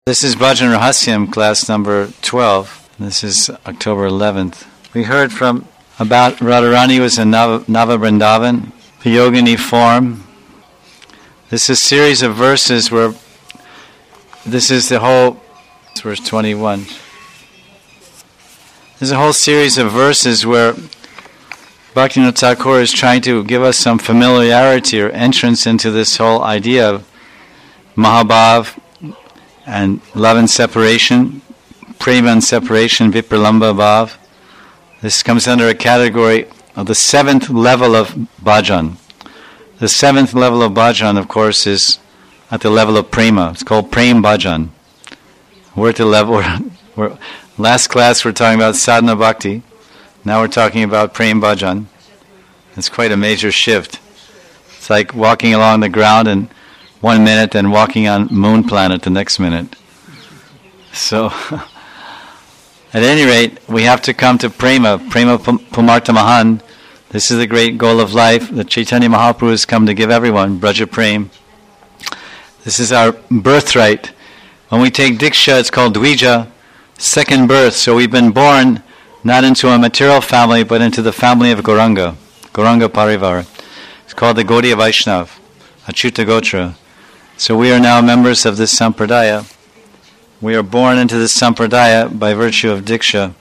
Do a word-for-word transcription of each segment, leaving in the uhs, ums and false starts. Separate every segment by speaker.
Speaker 1: This is Bhajan Rahasyam, class number twelve. This is October eleventh. We heard from about Radharani was in Nava, Nava Vrindavan, the yogini form. This is a series of verses where this is the whole, verse twenty-one. There's a whole series of verses where Bhaktivinoda Thakur is trying to give us some familiarity or entrance into this whole idea of Mahabhav and love and separation, prema and separation, vipralamba bhav. This comes under a category of the seventh level of bhajan. The seventh level of bhajan, of course, is at the level of prema. It's called prem bhajan. We're at the level, we're, we're, last class we're talking about sadhana bhakti. Now we're talking about prem bhajan. It's quite a major shift. It's like walking along the ground and one minute and walking on moon planet the next minute. So, at any rate, we have to come to prema, prema pumartha mahan. This is the great goal of life that Chaitanya Mahaprabhu has come to give everyone, Braja Prem. This is our birthright. When we take Diksha, it's called Dvija, second birth. So we've been born not into a material family, but into the family of Gauranga, Gauranga Parivar. It's called the Gaudiya Vaishnav, Achyuta Gotra. So we are now members of this sampradaya. We are born into this sampradaya by virtue of Diksha.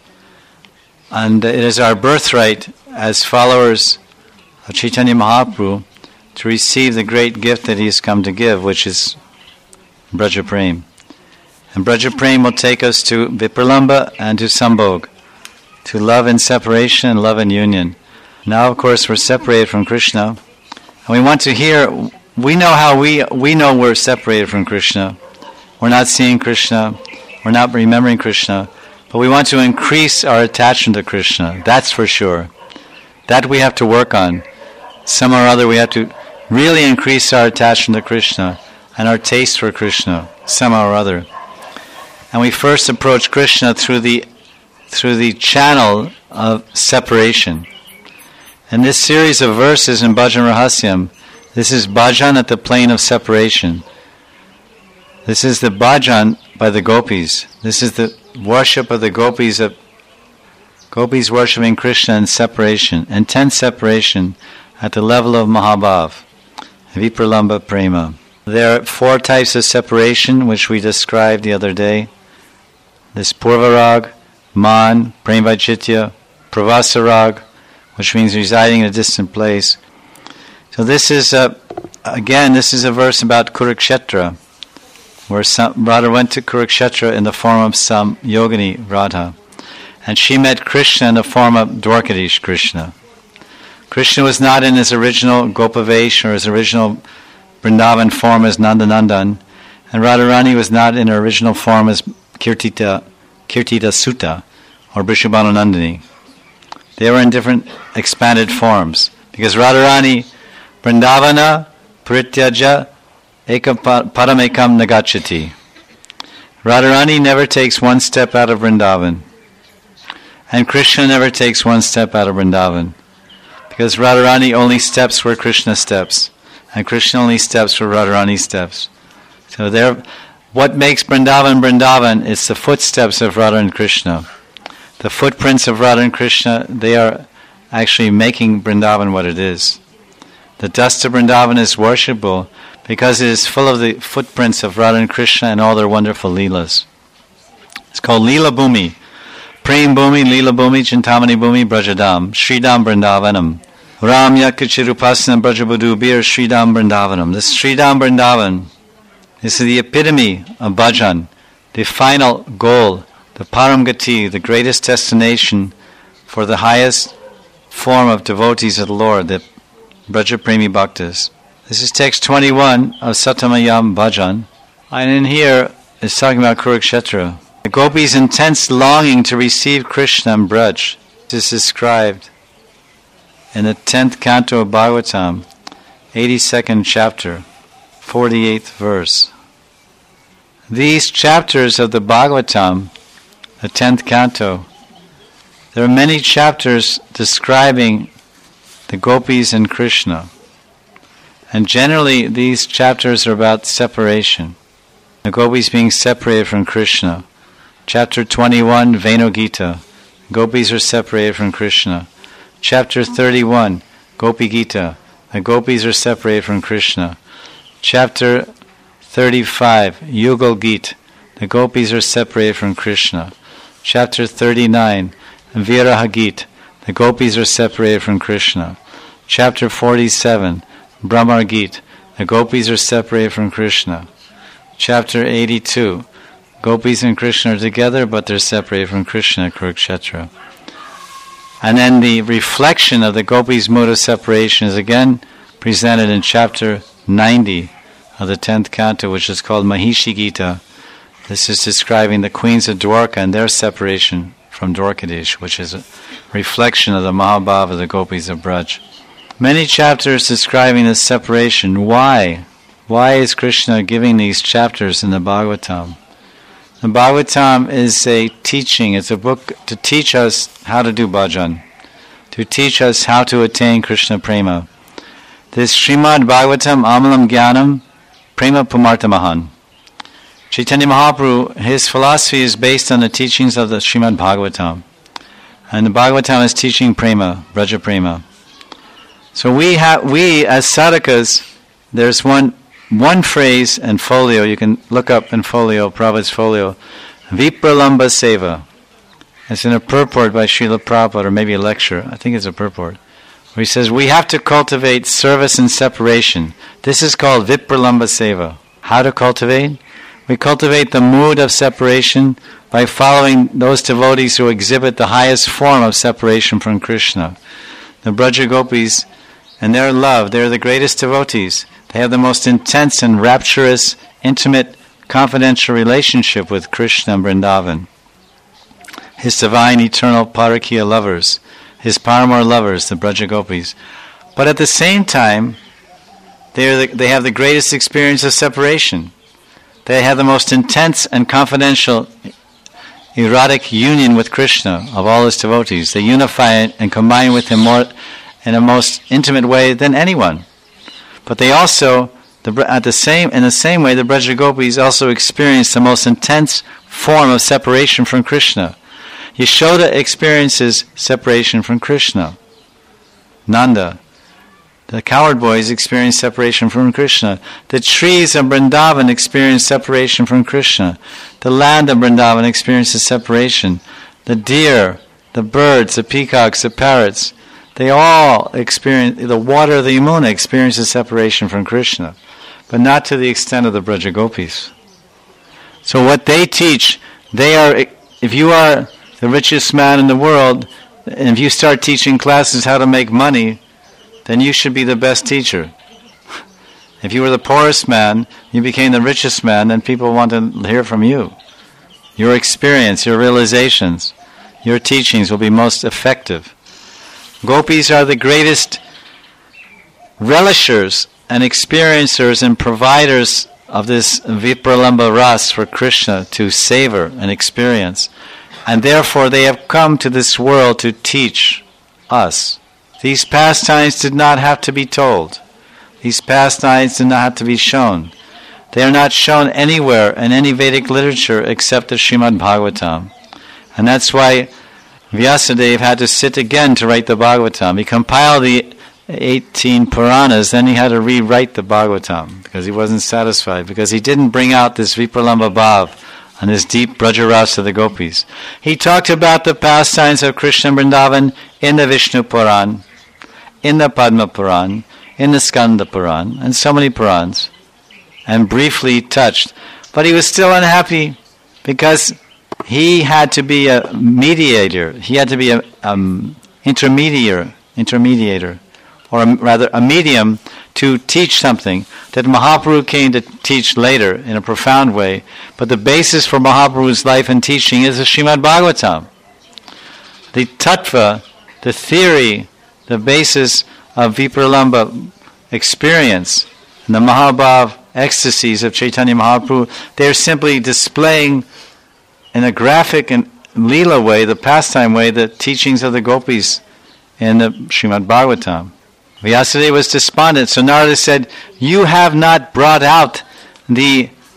Speaker 1: And it is our birthright as followers of Chaitanya Mahaprabhu to receive the great gift that he has come to give, which is Braja Prem. And Braja Prem will take us to Vipralamba and to Sambhog, to love and separation and love and union. Now, of course, we're separated from Krishna. And we want to hear... We know how we we know we're separated from Krishna. We're not seeing Krishna. We're not remembering Krishna. But we want to increase our attachment to Krishna. That's for sure. That we have to work on. Somehow or other we have to really increase our attachment to Krishna and our taste for Krishna. Somehow or other. And we first approach Krishna through the through the channel of separation. In this series of verses in Bhajan Rahasyam, this is bhajan at the plane of separation. This is the bhajan by the gopis. This is the worship of the gopis, of gopis worshipping Krishna in separation, intense separation at the level of Mahabhav, Vipralamba Prema. There are four types of separation which we described the other day. This Purvarag, Man, Premvaichitya, Pravasarag, which means residing in a distant place. So this is, a, again, this is a verse about Kurukshetra, where some, Radha went to Kurukshetra in the form of some yogini, Radha. And she met Krishna in the form of Dwarkadish Krishna. Krishna was not in his original Gopavesh or his original Vrindavan form as Nandanandan. And Radharani was not in her original form as Kirtita, Kirtita Sutta or Vrishabhanunandini. They were in different expanded forms. Because Radharani Vrindavana Parityaja Ekam Paramekam Nagachati. Radharani never takes one step out of Vrindavan. And Krishna never takes one step out of Vrindavan. Because Radharani only steps where Krishna steps. And Krishna only steps where Radharani steps. So there, what makes Vrindavan Vrindavan is the footsteps of Radha and Krishna. The footprints of Radha and Krishna, they are actually making Vrindavan what it is. The dust of Vrindavan is worshipable because it is full of the footprints of Radha and Krishna and all their wonderful leelas. It's called Leela Bhumi. Prem Bhumi, Leela Bhumi, Chintamani Bhumi, Brajadam, Sridham Vrindavanam. Ram Yakachirupasana Brajabudhu Bir Sridham Vrindavanam. This Sridham Vrindavan, this is the epitome of bhajan, the final goal, the Paramgati, the greatest destination for the highest form of devotees of the Lord, the Braja Premi Bhaktas. This is text twenty-one of Satamayam Bhajan. And in here, it's talking about Kurukshetra. The gopis' intense longing to receive Krishna and Braj is described in the tenth canto of Bhagavatam, eighty-second chapter, forty-eighth verse. These chapters of the Bhagavatam, the tenth canto, there are many chapters describing the gopis and Krishna. And generally these chapters are about separation. the gopis being separated from Krishna. Chapter twenty-one, Venu Gita, gopis are separated from Krishna. Chapter thirty-one, Gopi Gita, the gopis are separated from Krishna. Chapter thirty-five, Yugal Gita, the gopis are separated from Krishna. Chapter thirty-nine, Viraha Gita, the gopis are separated from Krishna. Chapter forty-seven, Brahmar Gita, the gopis are separated from Krishna. Chapter eighty-two, gopis and Krishna are together, but they're separated from Krishna at Kurukshetra. And then the reflection of the gopis' mood of separation is again presented in chapter ninety of the tenth canto, which is called Mahishi Gita. This is describing the queens of Dwarka and their separation from Dwarkadish, which is a reflection of the Mahabhav of the gopis of Braj. Many chapters describing this separation. Why? Why is Krishna giving these chapters in the Bhagavatam? The Bhagavatam is a teaching, it's a book to teach us how to do bhajan, to teach us how to attain Krishna Prema. This Srimad Bhagavatam Amalam Jnanam Prema Pumartamahan. Chaitanya Mahaprabhu, his philosophy is based on the teachings of the Srimad Bhagavatam. And the Bhagavatam is teaching Prema, Braja Prema. So we have, we as sadhakas, there's one One phrase and folio, you can look up in folio, Prabhupada's folio, Vipralamba Seva. It's in a purport by Srila Prabhupada, or maybe a lecture, I think it's a purport, where he says, we have to cultivate service and separation. This is called Vipralamba Seva. How to cultivate? We cultivate the mood of separation by following those devotees who exhibit the highest form of separation from Krishna. The Braja Gopis, and their love, they're the greatest devotees. They have the most intense and rapturous, intimate, confidential relationship with Krishna and Vrindavan. His divine, eternal Parakiya lovers, his Paramore lovers, the Braja Gopis. But at the same time, they are the, they have the greatest experience of separation. They have the most intense and confidential, erotic union with Krishna of all his devotees. They unify and combine with him more in a most intimate way than anyone. But they also, the, at the same, in the same way, the Braja Gopis also experience the most intense form of separation from Krishna. Yashoda experiences separation from Krishna. Nanda, the cowherd boys, experience separation from Krishna. The trees of Vrindavan experience separation from Krishna. The land of Vrindavan experiences separation. The deer, the birds, the peacocks, the parrots, they all experience, the water of the Yamuna experiences separation from Krishna, but not to the extent of the Braja Gopis. So what they teach, they are, if you are the richest man in the world, and if you start teaching classes how to make money, then you should be the best teacher. If you were the poorest man, you became the richest man, then people want to hear from you. Your experience, your realizations, your teachings will be most effective. Gopis are the greatest relishers and experiencers and providers of this Vipralamba Ras for Krishna to savor and experience. And therefore they have come to this world to teach us. These pastimes did not have to be told. These pastimes did not have to be shown. They are not shown anywhere in any Vedic literature except the Srimad Bhagavatam. And that's why Vyasadeva had to sit again to write the Bhagavatam. He compiled the eighteen Puranas, then he had to rewrite the Bhagavatam because he wasn't satisfied, because he didn't bring out this Vipralamba Bhav and this deep Brajarasa of the Gopis. He talked about the pastimes of Krishna and Vrindavan in the Vishnu Puran, in the Padma Puran, in the Skanda Puran, and so many Purans, and briefly touched. But he was still unhappy because he had to be a mediator. He had to be an um, intermediator, intermediator, or a, rather a medium to teach something that Mahaprabhu came to teach later in a profound way. But the basis for Mahaprabhu's life and teaching is the Srimad Bhagavatam. The tattva, the theory, the basis of Vipralamba experience, and the Mahabhav ecstasies of Chaitanya Mahaprabhu, they're simply displaying in a graphic and Leela way, the pastime way, the teachings of the gopis in the Srimad Bhagavatam. Vyasadeva was despondent, so Narada said, you have not brought out the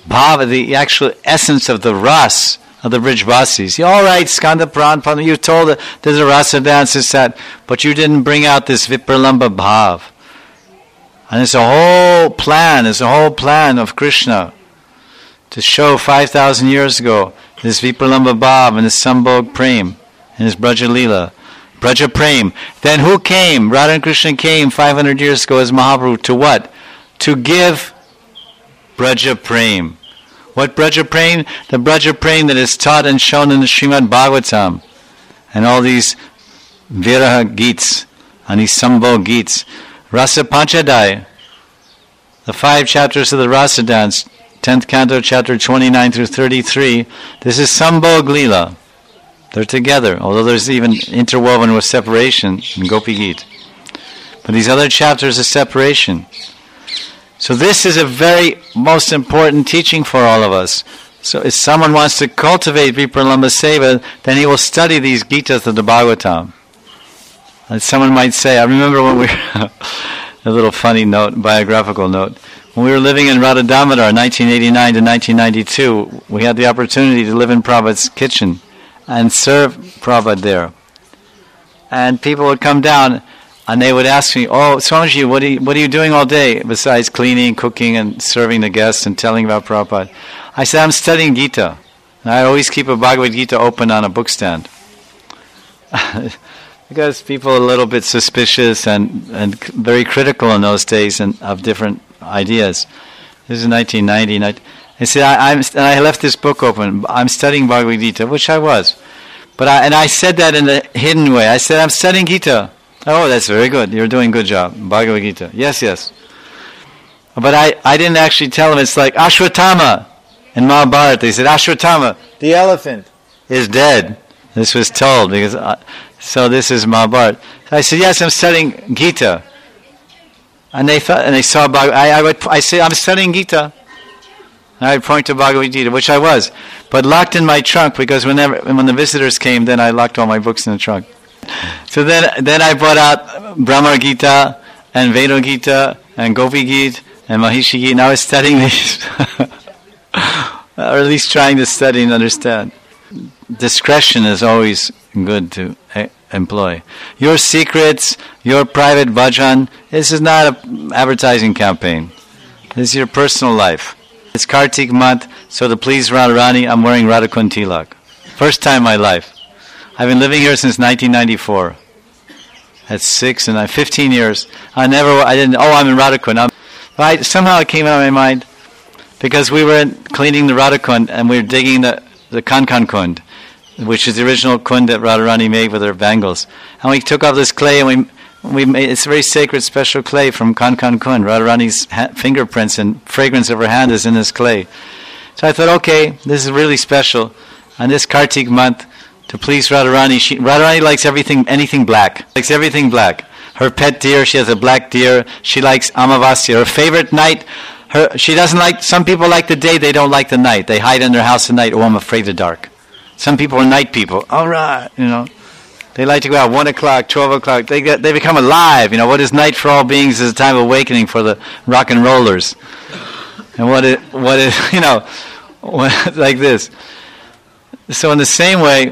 Speaker 1: bhava, the actual essence of the ras of the Brijvasis. All right, Skanda Puran, you told it, there's a rasa dance, it's that, but you didn't bring out this Vipralamba bhav. And it's a whole plan, it's a whole plan of Krishna to show five thousand years ago this Vipralamba bhav and this Sambhog Prem and this Braja Leela. Braja Prem. Then who came? Radha and Krishna came five hundred years ago as Mahaprabhu to what? To give Braja Prem. What Braja Prem? The Braja Prem that is taught and shown in the Srimad Bhagavatam and all these Viraha Geets and these Sambhog Geets. Rasa Panchadai, the five chapters of the Rasa dance, tenth canto, chapter twenty-nine through thirty-three. This is Sambhog Leela. They're together, although there's even interwoven with separation in Gopi Geet. But these other chapters are separation. So this is a very most important teaching for all of us. So if someone wants to cultivate Vipralamba Seva, then he will study these Gitas of the Bhagavatam. And someone might say, I remember when we were, a little funny note, biographical note, when we were living in Radha Damodar, nineteen eighty-nine to nineteen ninety-two, we had the opportunity to live in Prabhupada's kitchen and serve Prabhupada there. And people would come down and they would ask me, oh, Swamiji, what are you, what are you doing all day besides cleaning, cooking, and serving the guests and telling about Prabhupada? I said, I'm studying Gita. And I always keep a Bhagavad Gita open on a bookstand. Because people are a little bit suspicious and, and very critical in those days and of different ideas. This is nineteen ninety. I said, I, I'm, and I left this book open. I'm studying Bhagavad Gita, which I was. But I, and I said that in a hidden way. I said, I'm studying Gita. Oh, that's very good. You're doing a good job. Bhagavad Gita. Yes, yes. But I, I didn't actually tell them. It's like Ashwatthama in Mahabharata. They said, Ashwatthama, the elephant, is dead. This was told because... I, So this is Mahabharata. I said, yes, I'm studying Gita. And they thought, and they saw Bhagavad. I, I would, I say, I'm studying Gita. And I would point to Bhagavad Gita, which I was, but locked in my trunk because whenever when the visitors came, then I locked all my books in the trunk. So then, then I brought out Brahma Gita and Veda Gita and Gopi Gita and Mahishi Gita. And I was studying these, or at least trying to study and understand. Discretion is always good to e- employ. Your secrets, your private bhajan, this is not an advertising campaign. This is your personal life. It's Kartik month, so to please Radharani, I'm wearing Radhakund Tilak. First time in my life. I've been living here since nineteen ninety-four. That's six and I fifteen years. I never, I didn't, oh, I'm in Radhakund. I'm, I, somehow it came out of my mind because we were cleaning the Radhakund and we were digging the, the Kankan Kund, which is the original kund that Radharani made with her bangles. And we took off this clay and we we made, it's a very sacred special clay from Kankan Kund. Radharani's ha- fingerprints and fragrance of her hand is in this clay. So I thought, okay, this is really special. And this Kartik month, to please Radharani, she, Radharani likes everything, anything black. Likes everything black. Her pet deer, she has a black deer. She likes Amavasya. Her favorite night, her she doesn't like, some people like the day, they don't like the night. They hide in their house at night, oh, I'm afraid of the dark. Some people are night people. All right, you know. They like to go out one o'clock, twelve o'clock. They get, they become alive. You know, what is night for all beings is a time of awakening for the rock and rollers. And what is, what is you know, what, like this. So in the same way,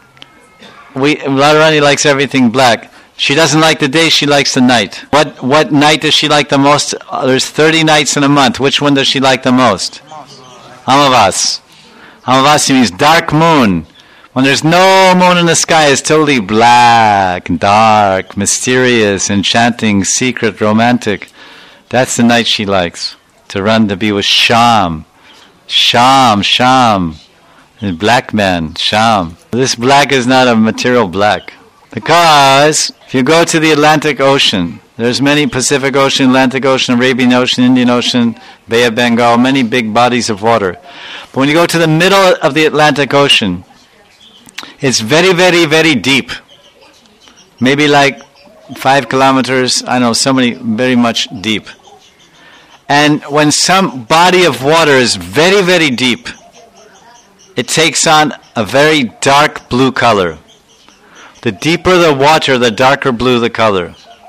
Speaker 1: we Radharani likes everything black. She doesn't like the day, she likes the night. What what night does she like the most? Uh, there's thirty nights in a month. Which one does she like the most? Amavas. Amavasya means dark moon. When there's no moon in the sky, it's totally black, dark, mysterious, enchanting, secret, romantic. That's the night she likes. To run to be with Sham. Sham, Sham. The black man, Sham. This black is not a material black. Because if you go to the Atlantic Ocean, there's many Pacific Ocean, Atlantic Ocean, Arabian Ocean, Indian Ocean, Bay of Bengal, many big bodies of water. But when you go to the middle of the Atlantic Ocean, it's very, very, very deep. Maybe like five kilometers, I don't know, so many, very much deep. And when some body of water is very, very deep, it takes on a very dark blue color. The deeper the water, the darker blue the color.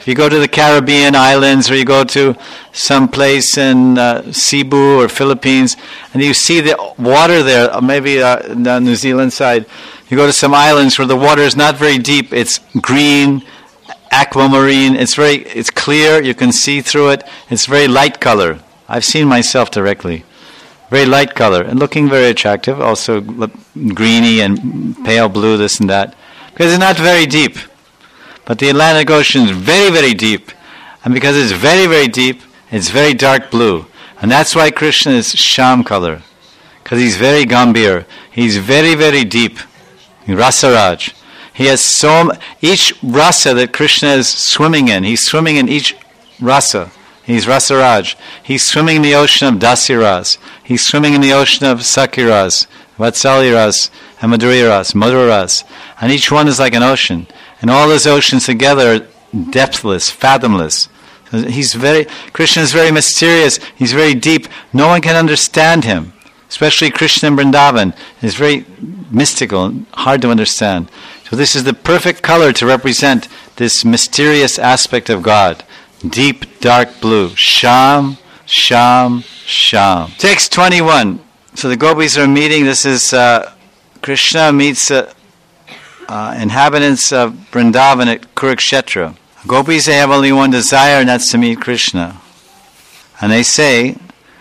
Speaker 1: If you go to the Caribbean islands or you go to some place in uh, Cebu or Philippines and you see the water there, or maybe uh, the New Zealand side, you go to some islands where the water is not very deep. It's green, aquamarine. It's very, it's clear. You can see through it. It's very light color. I've seen myself directly. Very light color and looking very attractive. Also greeny and pale blue, this and that. Because it's not very deep. But the Atlantic Ocean is very, very deep. And because it's very, very deep, it's very dark blue. And that's why Krishna is Sham color. Because he's very Gambhir. He's very, very deep. Rasaraj. He has so m- each rasa that Krishna is swimming in, he's swimming in each rasa. He's Rasaraj. He's swimming in the ocean of Dasiras. He's swimming in the ocean of Sakiras, Vatsaliras, and Madhuriras, Madhuras. And each one is like an ocean. And all those oceans together are depthless, fathomless. He's very, Krishna is very mysterious. He's very deep. No one can understand him. Especially Krishna in Vrindavan. It's very mystical and hard to understand. So this is the perfect color to represent this mysterious aspect of God. Deep, dark blue. Sham, Sham, Sham. Text twenty-one. So the gopis are meeting. This is uh, Krishna meets uh, uh, inhabitants of Vrindavan at Kurukshetra. Gopis, they have only one desire, and that's to meet Krishna. And they say,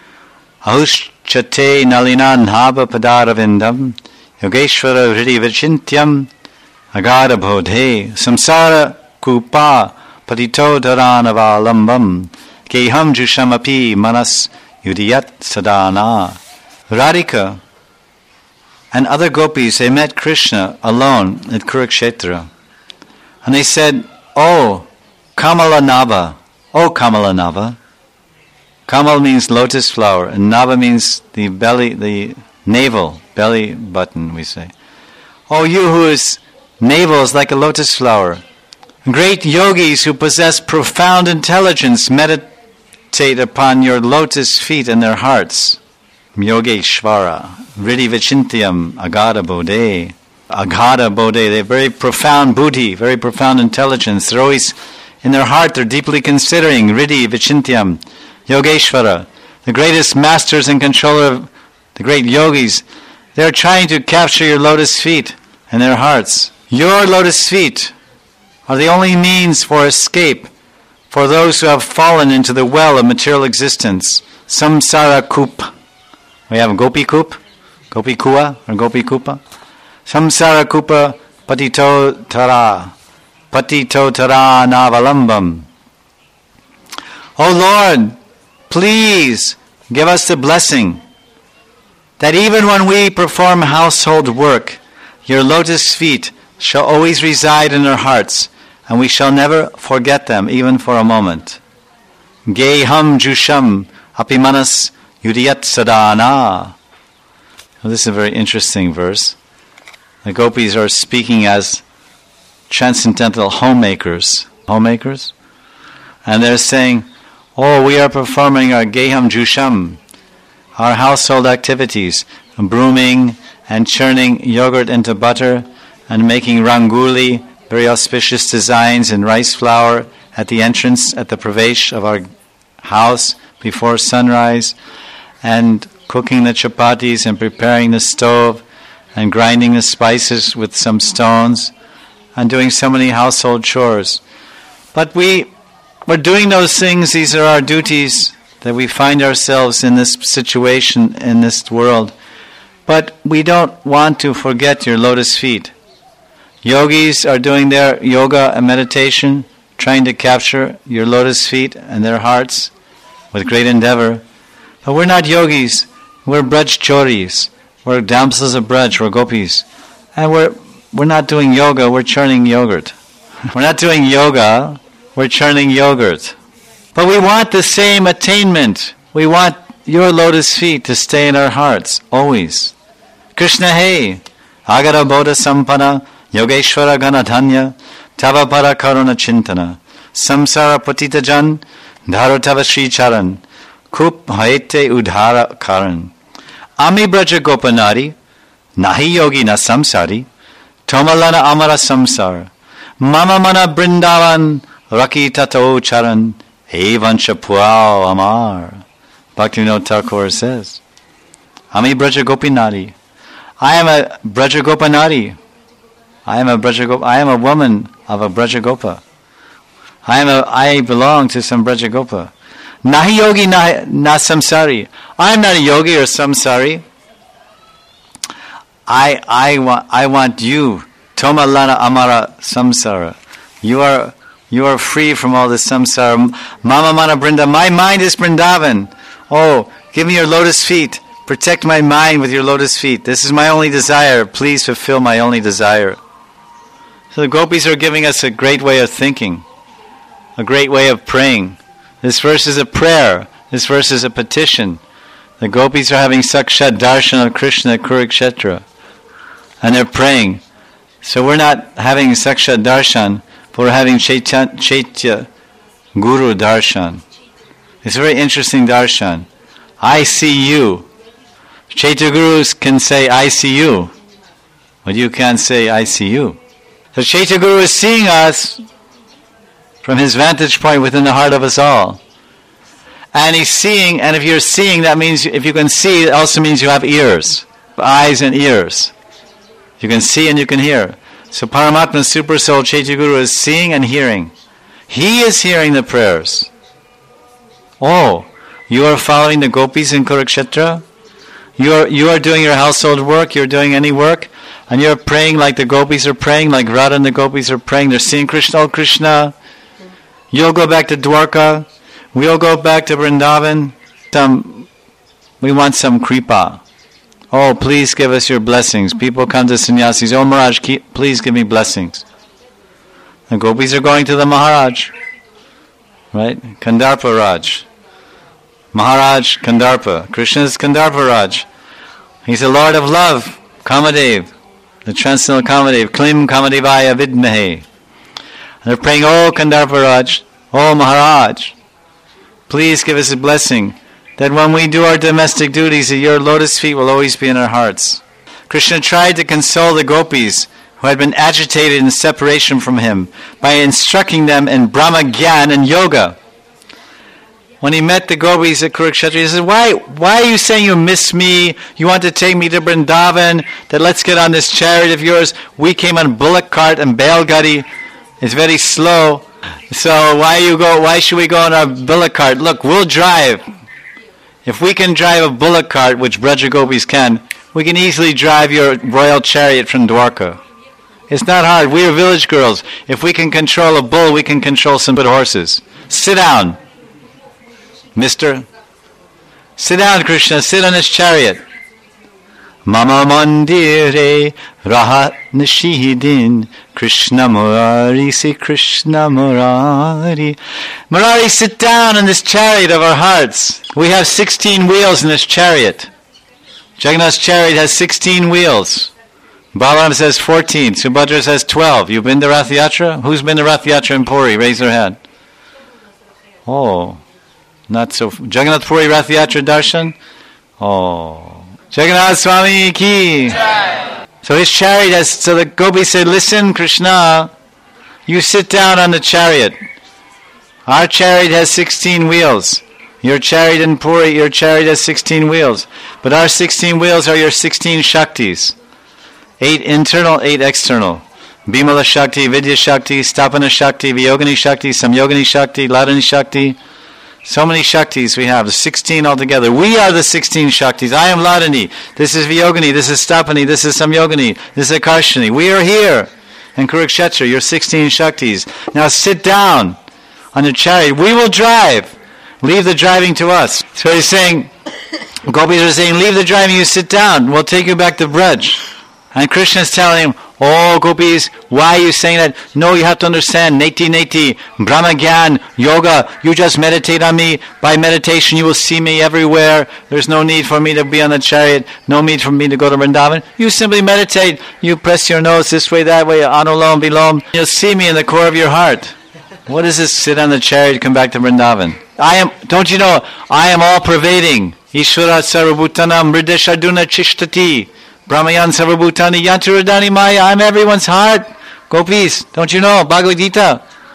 Speaker 1: Ahushchate nalinan haba padaravindam yogeshvara vritti vichintyam agada bodhe samsara kupa patito dharanavalamvam keham jushamapi manas yudiyat sadana. Radhika and other gopis, they met Krishna alone at Kurukshetra. And they said, Oh, Kamala Nava, oh Kamala Nava. Kamal means lotus flower, and Nava means the belly, the navel, belly button, we say. Oh, you whose navel is like a lotus flower. Great yogis who possess profound intelligence meditate upon your lotus feet and their hearts. Yogeshvara, Vritti Vichintyam, Agada Bodhe. Agada Bodhe, they have very profound buddhi, very profound intelligence. They're always, in their heart, they're deeply considering Vritti Vichintyam. Yogeshvara, the greatest masters and controller of the great yogis, they're trying to capture your lotus feet and their hearts. Your lotus feet are the only means for escape for those who have fallen into the well of material existence. Samsara Kup. We have Gopi Kup, Gopi Kua, or Gopi Kupa. Samsara Kupa Patito Tara, Patito Tara Navalambam. O Lord, please give us the blessing that even when we perform household work, your lotus feet shall always reside in our hearts, and we shall never forget them, even for a moment. Geham jusham apimanas yudiyat sadana. Well, this is a very interesting verse. The gopis are speaking as transcendental homemakers. Homemakers? And they're saying, Oh, we are performing our Geham Jusham, our household activities, brooming and churning yogurt into butter and making rangoli, very auspicious designs in rice flour at the entrance, at the pravesh of our house before sunrise, and cooking the chapatis and preparing the stove and grinding the spices with some stones and doing so many household chores. But we We're doing those things, these are our duties, that we find ourselves in this situation, in this world. But we don't want to forget your lotus feet. Yogis are doing their yoga and meditation, trying to capture your lotus feet and their hearts with great endeavor. But we're not yogis, we're Braj Choris, we're damsels of Braj, we're gopis. And we're, we're not doing yoga, we're churning yogurt. We're not doing yoga, we're churning yogurt. But we want the same attainment. We want your lotus feet to stay in our hearts, always. Krishna hey, agara bodha sampana, yogeshwara ganadhanya, tava para karuna chintana, samsara patita jan, dharo tava shri charan, kup haete udhara karan. Ami braja gopanari, nahi yogi na samsari, tomalana amara samsara, mama mana brindavan, Raki tato charan evancha puao amar. Bhaktivinoda Thakur says, Ami Braja Gopinari. I am a Braja Gopanari. I am a Braja Gopa. I am a woman of a Braja Gopa. I am a. I belong to some Braja Gopa. Nahi yogi na, na samsari. I am not a yogi or samsari. I I want I want you. Toma lana amara samsara. You are you are free from all this samsara. Mama mana brinda. My mind is Vrindavan. Oh, give me your lotus feet. Protect my mind with your lotus feet. This is my only desire. Please fulfill my only desire. So the gopis are giving us a great way of thinking, a great way of praying. This verse is a prayer. This verse is a petition. The gopis are having sakshat darshan of Krishna at Kurukshetra. And they're praying. So we're not having sakshat darshan, but we're having chaitya, chaitya guru darshan. It's a very interesting darshan. I see you. Chaitya gurus can say, I see you. But you can't say, I see you. So Chaitya Guru is seeing us from his vantage point within the heart of us all. And he's seeing, and if you're seeing, that means, if you can see, it also means you have ears. Eyes and ears. You can see and you can hear. So Paramatma Super Soul Chaitya Guru is seeing and hearing. He is hearing the prayers. Oh, you are following the gopis in Kurukshetra? You are, you are doing your household work, you're doing any work, and you're praying like the gopis are praying, like Radha and the gopis are praying. They're seeing Krishna, oh Krishna. You'll go back to Dwarka. We'll go back to Vrindavan. Some, we want some kripa. Oh, please give us your blessings. People come to sannyasis. Oh, Maharaj, keep, please give me blessings. The gopis are going to the Maharaj. Right? Kandarpa Raj. Maharaj Kandarpa. Krishna is Kandarpa Raj. He's the Lord of Love. Kamadev. The transcendental Kamadev. Klim Kamadevaya Vidmahe. And they're praying, oh Kandarpa Raj. Oh Maharaj. Please give us a blessing. That when we do our domestic duties, that your lotus feet will always be in our hearts. Krishna tried to console the gopis who had been agitated in separation from him by instructing them in Brahma Gyan and Yoga. When he met the gopis at Kurukshetra, he said, why, why are you saying you miss me? You want to take me to Vrindavan? That let's get on this chariot of yours. We came on bullock cart and Bailgadi. It's very slow. So why you go? Why should we go on our bullock cart? Look, we'll drive. If we can drive a bullock cart, which Braja Gopis can, we can easily drive your royal chariot from Dwarka. It's not hard. We are village girls. If we can control a bull, we can control some good horses. Sit down, mister. Sit down, Krishna. Sit on his chariot. Mama mandire rahat nishidin Krishna Murari, say Krishna Murari. Murari, sit down in this chariot of our hearts. We have sixteen wheels in this chariot. Jagannath's chariot has sixteen wheels. Balaram says fourteen. Subhadra says twelve. You've been to Rath Yatra? Who's been to Rath Yatra in Puri? Raise their hand. Oh, not so. Jagannath Puri Rath Yatra Darshan? Oh. Jagannath Swami ki. So his chariot has, so the gopis said, listen, Krishna, you sit down on the chariot. Our chariot has sixteen wheels. Your chariot in Puri, your chariot has sixteen wheels. But our sixteen wheels are your sixteen Shaktis. Eight internal, eight external. Bimala Shakti, Vidya Shakti, Stapana Shakti, Vyogani Shakti, Samyogani Shakti, Ladani Shakti. So many Shaktis we have, sixteen altogether. We are the sixteen Shaktis. I am Ladani. This is Vyogani. This is Stapani. This is Samyogani. This is Akarshani. We are here in Kurukshetra. You're sixteen Shaktis. Now sit down on the chariot. We will drive. Leave the driving to us. So he's saying, gopis are saying, leave the driving, you sit down. We'll take you back to Braj. And Krishna is telling him, oh gopis, why are you saying that? No, you have to understand, neti neti, Brahma Gyan, yoga, you just meditate on me. By meditation you will see me everywhere. There's no need for me to be on the chariot, no need for me to go to Vrindavan. You simply meditate, you press your nose this way, that way, anulom, vilom. You'll see me in the core of your heart. What is this, sit on the chariot, come back to Vrindavan? I am, don't you know, I am all pervading. Ishvara sarvabhutanam mridesharduna chishtati. Brahmayan Sarvabhutani Yanturadani Maya. I'm everyone's heart. Gopis, don't you know? Bhagavad Gita.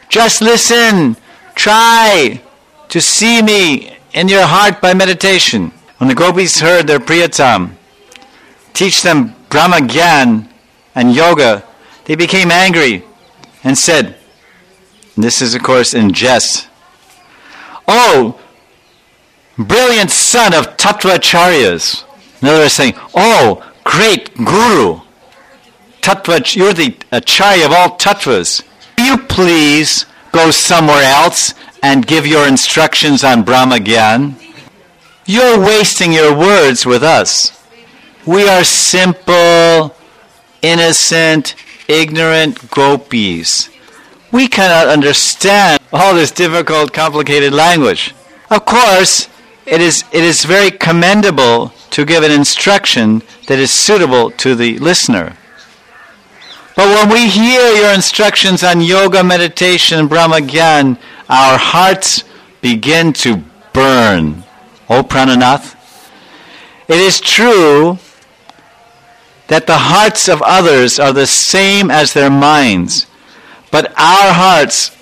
Speaker 1: Just listen. Try to see me in your heart by meditation. When the gopis heard their Priyatam teach them Brahma Gyan and yoga, they became angry and said, this is of course in jest, "Oh, brilliant son of Tattvacharyas." In other words, saying, "Oh, great Guru, Tattva, you're the Acharya of all Tattvas. Will you please go somewhere else and give your instructions on Brahma Gyan? You're wasting your words with us. We are simple, innocent, ignorant gopis. We cannot understand all this difficult, complicated language." Of course, it is it is very commendable to give an instruction that is suitable to the listener. But when we hear your instructions on yoga, meditation, Brahma Gyan, our hearts begin to burn. Oh, Prananath, it is true that the hearts of others are the same as their minds, but our hearts,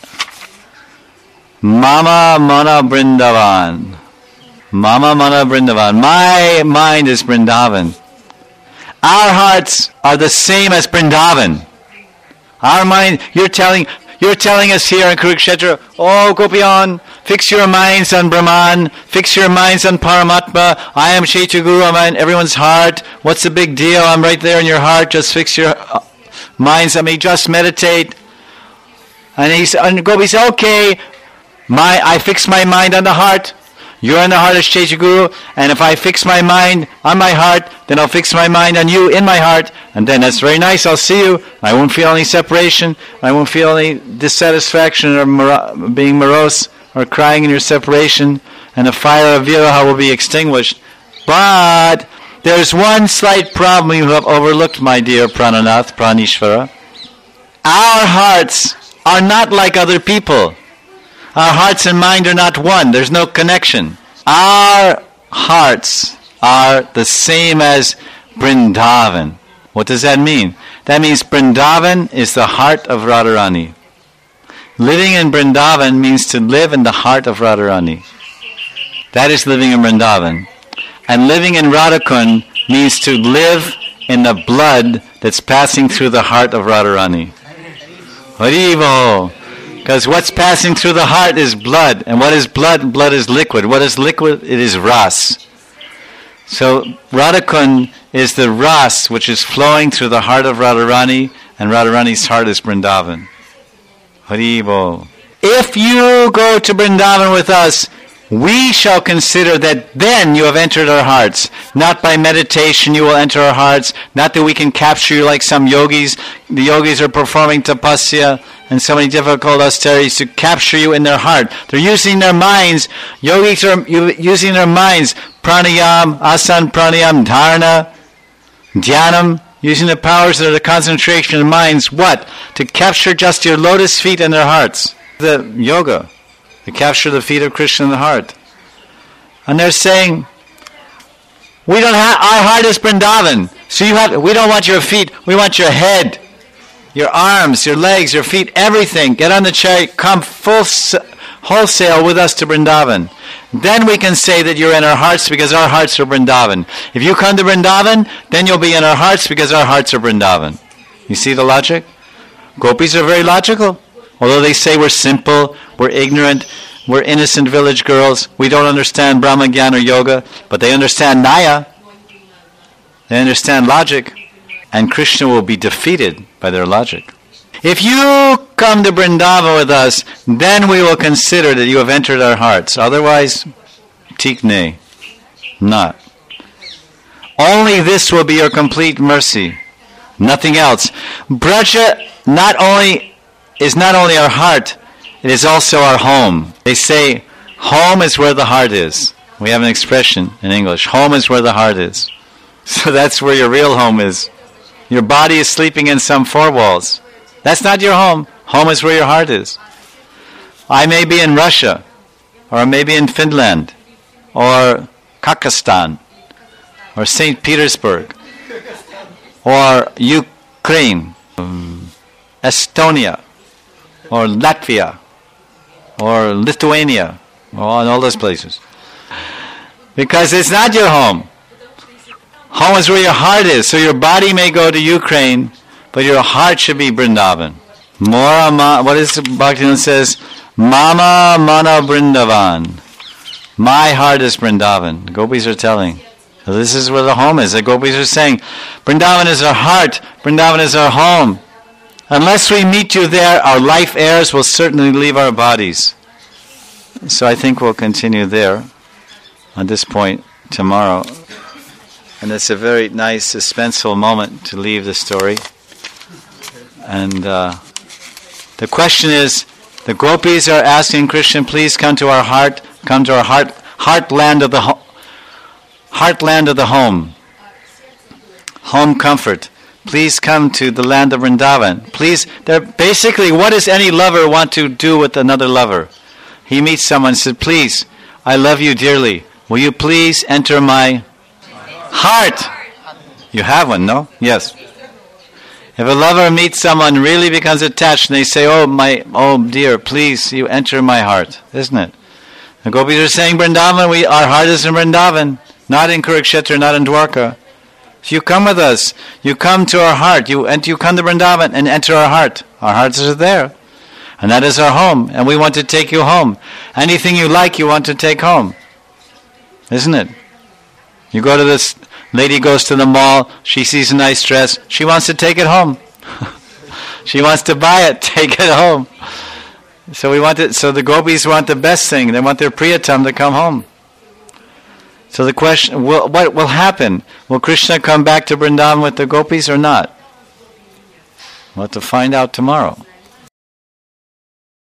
Speaker 1: Mama Mana Brindavan, Mama Mana Brindavan, my mind is Brindavan. Our hearts are the same as Brindavan. Our mind, you're telling you're telling us here in Kurukshetra, "Oh, Gopiyan, fix your minds on Brahman, fix your minds on Paramatma. I am Chaitya Guru, I'm in everyone's heart. What's the big deal? I'm right there in your heart. Just fix your minds on me, just meditate." And he's and Gopi said, "Okay, my I fix my mind on the heart. You're in the heart as Chaitya Guru, and if I fix my mind on my heart, then I'll fix my mind on you in my heart, and then that's very nice. I'll see you. I won't feel any separation. I won't feel any dissatisfaction or mor- being morose or crying in your separation, and the fire of viraha will be extinguished. But there's one slight problem you have overlooked, my dear Prananath, Pranishvara. Our hearts are not like other people. Our hearts and mind are not one. There's no connection. Our hearts are the same as Vrindavan. What does that mean? That means Vrindavan is the heart of Radharani. Living in Vrindavan means to live in the heart of Radharani. That is living in Vrindavan. And living in Radhakund means to live in the blood that's passing through the heart of Radharani. Haribo! Because what's passing through the heart is blood. And what is blood? Blood is liquid. What is liquid? It is ras. So Radhakund is the ras which is flowing through the heart of Radharani, and Radharani's heart is Vrindavan. Haribo. If you go to Vrindavan with us, we shall consider that then you have entered our hearts. Not by meditation you will enter our hearts. Not that we can capture you like some yogis. The yogis are performing tapasya and so many difficult austerities to capture you in their heart. They're using their minds. Yogis are using their minds. Pranayam, asan pranayam, dharana, dhyanam. Using the powers of the concentration of minds. What? To capture just your lotus feet in their hearts. The yoga. To capture the feet of Krishna in the heart. And they're saying, we don't have, our heart is Vrindavan. So you have, we don't want your feet, we want your head, your arms, your legs, your feet, everything. Get on the chariot, come full wholesale with us to Vrindavan. Then we can say that you're in our hearts because our hearts are Vrindavan. If you come to Vrindavan, then you'll be in our hearts because our hearts are Vrindavan. You see the logic? Gopis are very logical. Although they say we're simple, we're ignorant, we're innocent village girls, we don't understand Brahma Gyan or yoga, but they understand Naya, they understand logic, and Krishna will be defeated by their logic. If you come to Vrindavan with us, then we will consider that you have entered our hearts. Otherwise, tik nahi, not. Only this will be your complete mercy, nothing else. Braja not only is not only our heart, it is also our home. They say, home is where the heart is. We have an expression in English, home is where the heart is. So that's where your real home is. Your body is sleeping in some four walls. That's not your home. Home is where your heart is. I may be in Russia, or maybe in Finland, or Kazakhstan, or Saint Petersburg, or Ukraine, um, Estonia, or Latvia, or Lithuania, or in all those places. Because it's not your home. Home is where your heart is. So your body may go to Ukraine, but your heart should be Vrindavan. Mora ma, what is Bhaktivinoda says? Mama mana Vrindavan. My heart is Vrindavan. The gopis are telling. So this is where the home is. The gopis are saying, Vrindavan is our heart. Vrindavan is our home. Unless we meet you there, our life heirs will certainly leave our bodies. So I think we'll continue there on this point tomorrow. And it's a very nice, suspenseful moment to leave the story. And uh, the question is, the gopis are asking Krishna, please come to our heart, come to our heart, heartland of the ho- heartland of the home, home comfort. Please come to the land of Vrindavan. Please, they're basically, what does any lover want to do with another lover? He meets someone and says, please, I love you dearly. Will you please enter my heart? You have one, no? Yes. If a lover meets someone, really becomes attached, and they say, oh, my, oh dear, please, you enter my heart. Isn't it? The gopis are saying, Vrindavan, we, our heart is in Vrindavan, not in Kurukshetra, not in Dwarka. So you come with us. You come to our heart. You, and you come to Vrindavan and enter our heart. Our hearts are there. And that is our home. And we want to take you home. Anything you like, you want to take home. Isn't it? You go to this, lady goes to the mall, she sees a nice dress, she wants to take it home. She wants to buy it, take it home. So we want it, so the gopis want the best thing. They want their Priyatam to come home. So the question, will, what will happen? Will Krishna come back to Vrindavan with the gopis or not? We'll have to find out tomorrow.